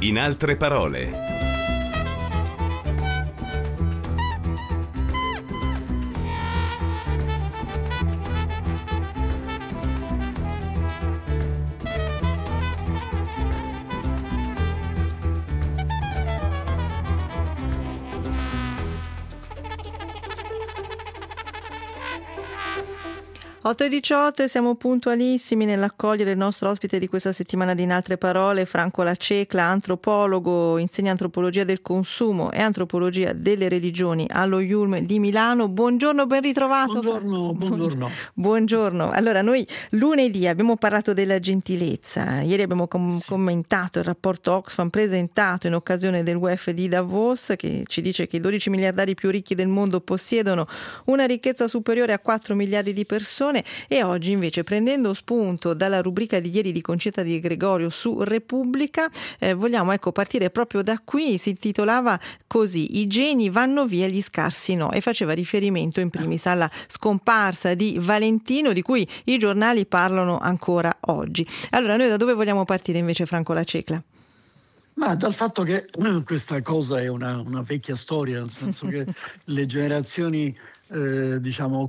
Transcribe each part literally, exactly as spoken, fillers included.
In altre parole. otto e diciotto e siamo puntualissimi nell'accogliere il nostro ospite di questa settimana di In altre parole, Franco La Cecla, antropologo, insegna antropologia del consumo e antropologia delle religioni allo I U L M di Milano. Buongiorno, ben ritrovato. Buongiorno, buongiorno. Buongiorno. Allora, noi lunedì abbiamo parlato della gentilezza, ieri abbiamo com- sì. commentato il rapporto Oxfam presentato in occasione del U E F di Davos, che ci dice che i dodici miliardari più ricchi del mondo possiedono una ricchezza superiore a quattro miliardi di persone. E oggi invece, prendendo spunto dalla rubrica di ieri di Concetta Di Gregorio su Repubblica, eh, vogliamo ecco partire proprio da qui. Si intitolava così: i geni vanno via, gli scarsi no, e faceva riferimento in primis alla scomparsa di Valentino, di cui i giornali parlano ancora oggi. Allora, noi da dove vogliamo partire invece, Franco La Cecla? Ma dal fatto che questa cosa è una, una vecchia storia, nel senso che le generazioni eh, diciamo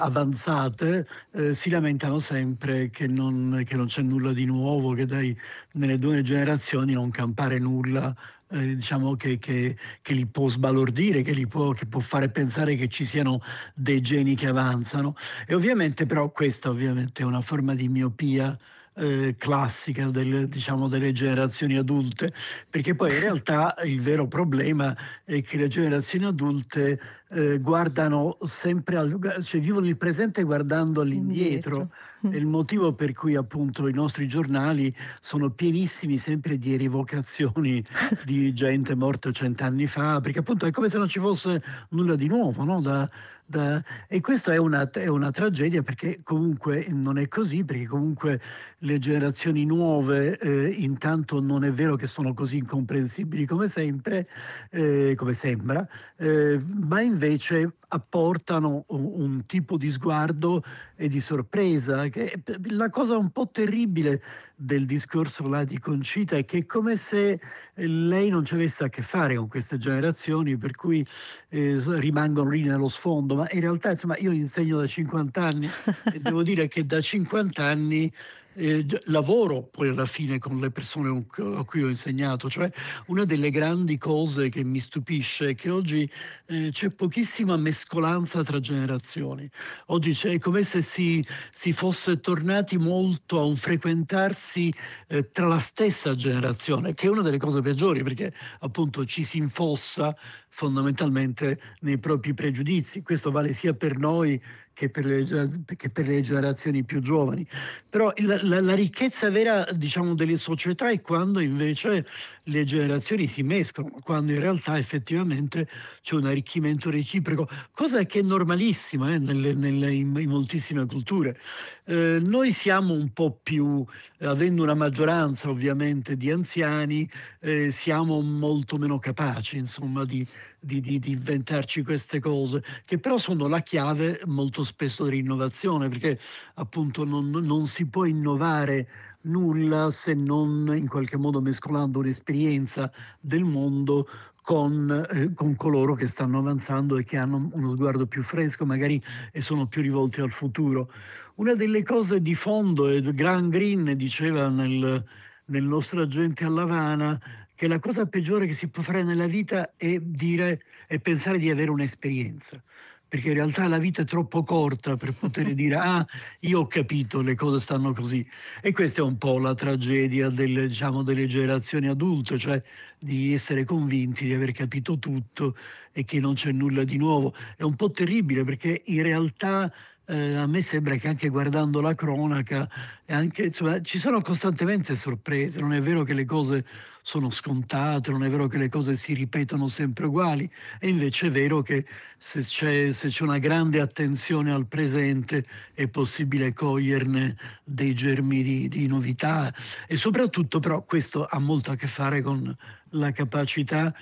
avanzate eh, si lamentano sempre che non, che non c'è nulla di nuovo, che dai, nelle due generazioni non campare nulla eh, diciamo che, che, che li può sbalordire, che li può, che può fare pensare che ci siano dei geni che avanzano. E ovviamente però questa ovviamente è una forma di miopia Eh, classica del, diciamo, delle generazioni adulte, perché poi in realtà il vero problema è che le generazioni adulte eh, guardano sempre al, cioè vivono il presente guardando all'indietro. È il motivo per cui appunto i nostri giornali sono pienissimi sempre di rievocazioni di gente morta cent'anni fa, perché appunto è come se non ci fosse nulla di nuovo, no? Da, Da, e questa è una, è una tragedia, perché comunque non è così, perché comunque le generazioni nuove eh, intanto non è vero che sono così incomprensibili come sempre, eh, come sembra, eh, ma invece apportano un, un tipo di sguardo e di sorpresa, che la cosa un po' terribile del discorso là di Concita è che è come se lei non ci avesse a che fare con queste generazioni, per cui eh, rimangono lì nello sfondo. Ma in realtà insomma io insegno da cinquanta anni e devo dire che da cinquanta anni Eh, lavoro poi alla fine con le persone a cui ho insegnato. Cioè, una delle grandi cose che mi stupisce è che oggi eh, c'è pochissima mescolanza tra generazioni. Oggi c'è, è come se si, si fosse tornati molto a un frequentarsi eh, tra la stessa generazione, che è una delle cose peggiori, perché appunto ci si infossa fondamentalmente nei propri pregiudizi. Questo vale sia per noi che per le, che per le generazioni più giovani. Però la, la, la ricchezza vera, diciamo, delle società è quando invece le generazioni si mescolano, quando in realtà effettivamente c'è un arricchimento reciproco, cosa che è normalissima eh, nelle, nelle, in, in moltissime culture. Eh, noi siamo un po' più, eh, avendo una maggioranza ovviamente di anziani, eh, siamo molto meno capaci, insomma, di Di, di, di inventarci queste cose, che però sono la chiave molto spesso dell'innovazione, perché appunto non, non si può innovare nulla se non in qualche modo mescolando un'esperienza del mondo con, eh, con coloro che stanno avanzando e che hanno uno sguardo più fresco magari e sono più rivolti al futuro. Una delle cose di fondo, e Graham Greene diceva nel, nel nostro agente all'Havana, che la cosa peggiore che si può fare nella vita è dire è pensare di avere un'esperienza, perché in realtà la vita è troppo corta per poter dire ah, io ho capito, le cose stanno così. E questa è un po' la tragedia delle, diciamo, delle generazioni adulte, cioè di essere convinti di aver capito tutto e che non c'è nulla di nuovo. È un po' terribile, perché in realtà Eh, a me sembra che anche guardando la cronaca e anche, insomma, ci sono costantemente sorprese. Non è vero che le cose sono scontate, non è vero che le cose si ripetono sempre uguali, è invece vero che se c'è, se c'è una grande attenzione al presente è possibile coglierne dei germi di, di novità, e soprattutto però questo ha molto a che fare con la capacità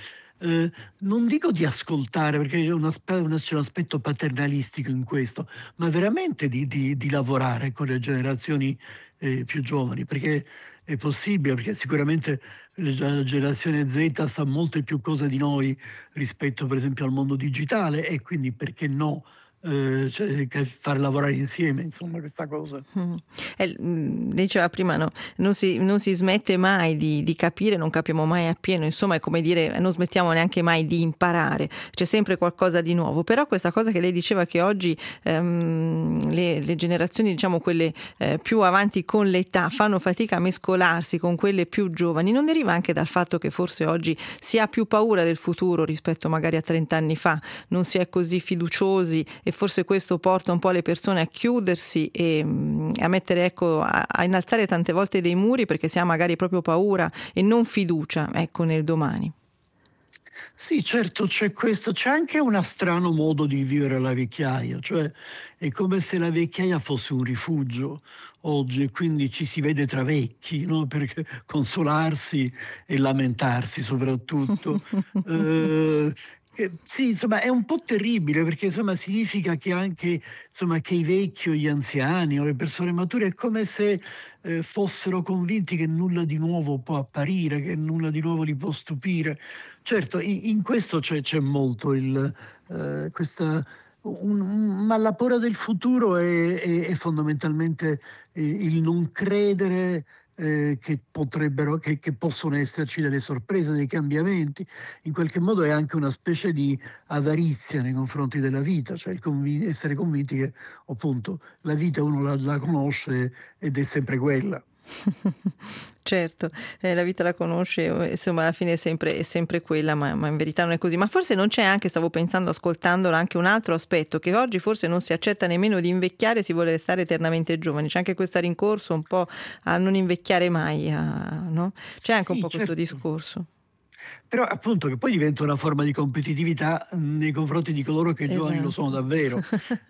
eh, non dico di ascoltare, perché c'è un, aspe- una- c'è un aspetto paternalistico in questo, ma veramente di, di- di lavorare con le generazioni eh, più giovani, perché è possibile, perché sicuramente le- la generazione Z sa molte più cose di noi rispetto per esempio al mondo digitale, e quindi perché no, eh, cioè, che far lavorare insieme, insomma, questa cosa. Mm. Eh, mm, diceva prima, no? Non si, non si smette mai di, di capire, non capiamo mai appieno, insomma è come dire non smettiamo neanche mai di imparare, c'è sempre qualcosa di nuovo. Però questa cosa che lei diceva, che oggi ehm, le, le generazioni, diciamo quelle eh, più avanti con l'età, fanno fatica a mescolarsi con quelle più giovani, non deriva anche dal fatto che forse oggi si ha più paura del futuro rispetto magari a trenta anni fa, non si è così fiduciosi, e forse questo porta un po' le persone a chiudersi e a mettere, ecco, a, a innalzare tante volte dei muri, perché si ha magari proprio paura e non fiducia, ecco, nel domani. Sì, certo, c'è questo, c'è anche un strano modo di vivere la vecchiaia, cioè è come se la vecchiaia fosse un rifugio oggi, e quindi ci si vede tra vecchi, no? Perché consolarsi e lamentarsi soprattutto. Eh, che- sì, insomma, è un po' terribile, perché insomma significa che anche insomma, che i vecchi o gli anziani o le persone mature è come se eh, fossero convinti che nulla di nuovo può apparire, che nulla di nuovo li può stupire. Certo, in, in questo c'è, c'è molto il, eh, questa, un- un- ma la paura del futuro è, è- è fondamentalmente eh, il non credere eh, che potrebbero, che, che possono esserci delle sorprese, dei cambiamenti. In qualche modo è anche una specie di avarizia nei confronti della vita, cioè il convi- essere convinti che appunto la vita uno la, la conosce ed è sempre quella. Certo, eh, la vita la conosce, eh, insomma alla fine è sempre, è sempre quella, ma, ma in verità non è così. Ma forse non c'è anche, stavo pensando ascoltandola, anche un altro aspetto, che oggi forse non si accetta nemmeno di invecchiare, si vuole restare eternamente giovani. C'è anche questo rincorso un po' a non invecchiare mai, a- no? C'è anche un Sì, po' questo certo. discorso. Però appunto che poi diventa una forma di competitività mh, nei confronti di coloro che giovani lo sono Esatto. davvero.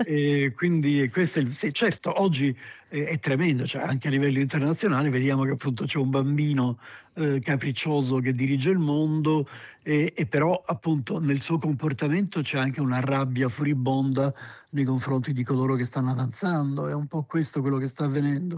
E quindi questo è il, sì, certo, oggi è, è tremendo, cioè anche a livello internazionale vediamo che appunto c'è un bambino eh, capriccioso che dirige il mondo, e, e però appunto nel suo comportamento c'è anche una rabbia furibonda nei confronti di coloro che stanno avanzando. È un po' questo quello che sta avvenendo.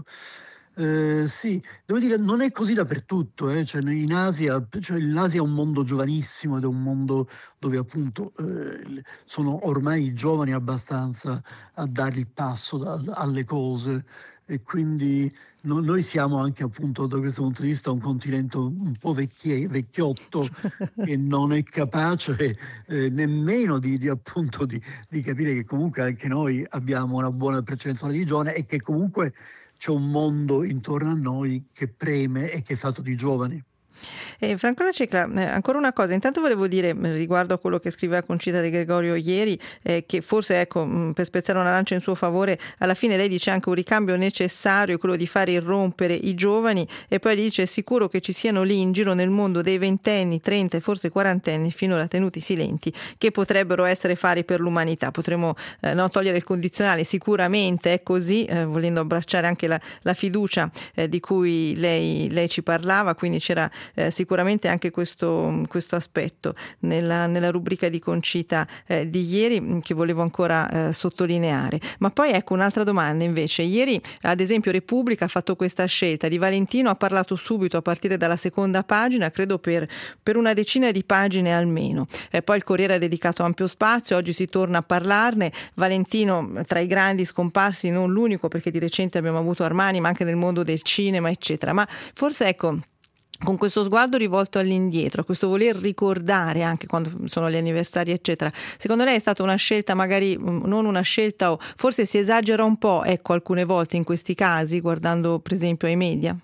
Eh, sì, devo dire, non è così dappertutto, eh. Cioè, in Asia, cioè, l'Asia è un mondo giovanissimo ed è un mondo dove appunto eh, sono ormai i giovani abbastanza a dare il passo da- alle cose, e quindi no- noi siamo anche appunto da questo punto di vista un continente un po' vecchie- vecchiotto, che non è capace eh, nemmeno di, di, appunto di, di capire che comunque anche noi abbiamo una buona percentuale di giovani, e che comunque c'è un mondo intorno a noi che preme e che è fatto di giovani. Eh, Franco La Cecla, eh, ancora una cosa, intanto volevo dire eh, riguardo a quello che scriveva Concita De Gregorio ieri, eh, che forse, ecco, mh, per spezzare una lancia in suo favore, alla fine lei dice anche un ricambio necessario, quello di fare irrompere i giovani, e poi dice è sicuro che ci siano lì in giro nel mondo dei ventenni, trenta e forse quarantenni finora tenuti silenti, che potrebbero essere fari per l'umanità. Potremmo eh, no, togliere il condizionale, sicuramente è così, eh, volendo abbracciare anche la, la fiducia eh, di cui lei, lei ci parlava, quindi c'era Eh, sicuramente anche questo, questo aspetto nella, nella rubrica di Concita eh, di ieri, che volevo ancora eh, sottolineare. Ma poi ecco un'altra domanda invece. Ieri ad esempio Repubblica ha fatto questa scelta, Di Valentino ha parlato subito a partire dalla seconda pagina, credo per, per una decina di pagine almeno. Eh, poi il Corriere ha dedicato ampio spazio, oggi si torna a parlarne. Valentino tra i grandi scomparsi, non l'unico, perché di recente abbiamo avuto Armani, ma anche nel mondo del cinema eccetera. Ma forse ecco, con questo sguardo rivolto all'indietro, a questo voler ricordare anche quando sono gli anniversari eccetera, secondo lei è stata una scelta, magari non una scelta, o forse si esagera un po', ecco, alcune volte in questi casi, guardando per esempio ai media?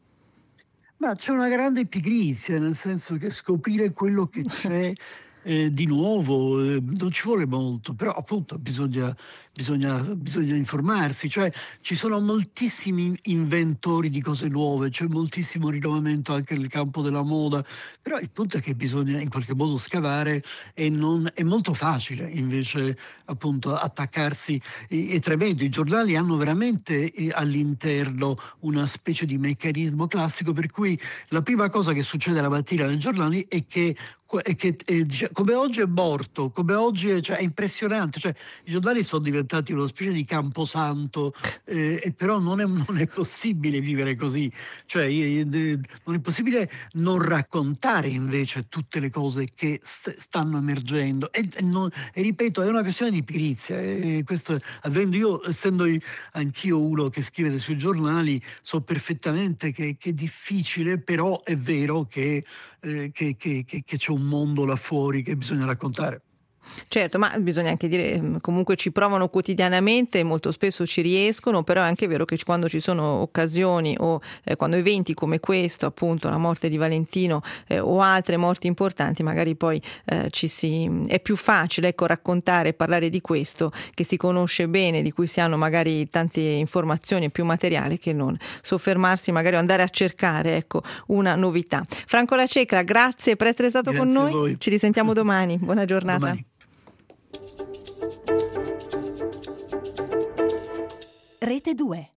Ma c'è una grande pigrizia, nel senso che scoprire quello che c'è eh, di nuovo eh, non ci vuole molto, però appunto bisogna, bisogna, bisogna informarsi, cioè ci sono moltissimi inventori di cose nuove, c'è moltissimo rinnovamento anche nel campo della moda, però il punto è che bisogna in qualche modo scavare, e non è molto facile invece appunto attaccarsi. È, è tremendo, i giornali hanno veramente eh, all'interno una specie di meccanismo classico per cui la prima cosa che succede la mattina nei giornali è che e che e, dice, come oggi è morto, come oggi è, cioè, è impressionante, cioè, i giornali sono diventati una specie di camposanto, eh, e però non è, non è possibile vivere così, cioè, eh, non è possibile non raccontare invece tutte le cose che st- stanno emergendo e, e, non, e ripeto, è una questione di pigrizia, e questo, avendo io, essendo anch'io uno che scrive sui giornali, so perfettamente che, che è difficile, però è vero che, eh, che, che, che, che c'è un mondo là fuori che bisogna raccontare. Certo, ma bisogna anche dire, comunque ci provano quotidianamente e molto spesso ci riescono, però è anche vero che quando ci sono occasioni o eh, quando eventi come questo, appunto la morte di Valentino eh, o altre morti importanti, magari poi eh, ci si, è più facile, ecco, raccontare e parlare di questo che si conosce bene, di cui si hanno magari tante informazioni e più materiale, che non soffermarsi magari o andare a cercare, ecco, una novità. Franco La Cecla, grazie per essere stato Grazie con a noi, voi. ci risentiamo domani, buona giornata. Domani. Rete due.